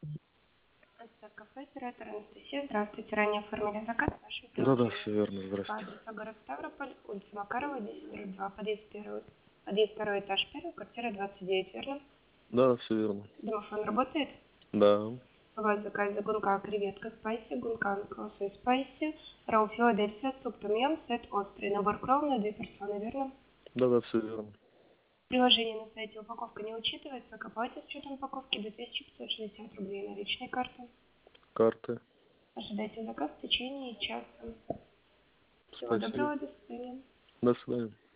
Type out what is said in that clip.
Это кафе, оператор Анастасия. Здравствуйте. Ранее оформили заказ в нашем Да-да, приложении. все верно, По здрасте. адресу город Ставрополь, улица Макарова, 10/2, подъезд второй этаж первый, квартира 29, верно? Да, все верно. Домофон работает? Да, У вас заказ гункан креветка спайси, гункан лосось спайси, ролл Филадельфия, суп том ям, сет острый, набор кролл на 2 персоны, верно? да-да, все верно. Приложение на сайте упаковка не учитывается, к оплате с учетом упаковки 2560 рублей наличной карты. Карты. Ожидайте заказ в течение часа. Всего Спасибо. доброго, до свидания. До свидания.